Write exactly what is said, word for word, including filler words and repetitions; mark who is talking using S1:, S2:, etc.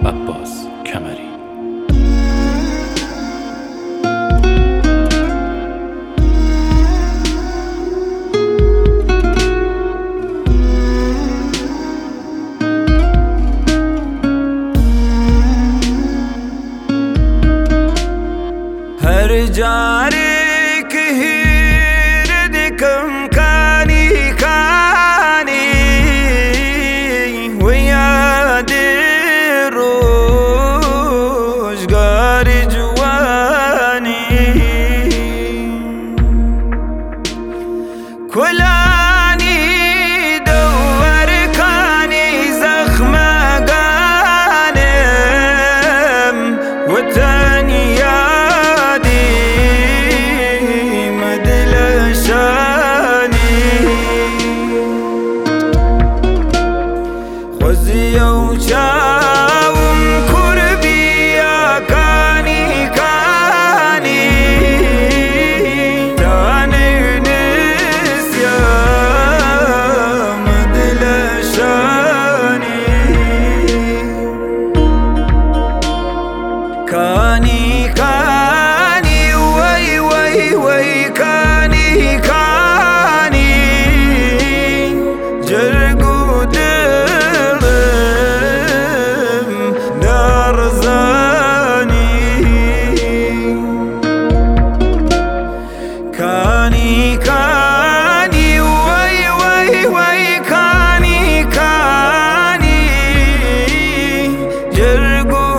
S1: عباس کمری.
S2: هر جاری که هیر دکم کانی کانی و یاد روزگار جوانی کلانی دور کانی زخم گانم و تنیا خوزیو چاوم کربیا کانی کانی تانی نسیم دلشانی کانی کانی وی وی وی کانی کانی جرگو کانی کانی وی وی وی کانی کانی جرگو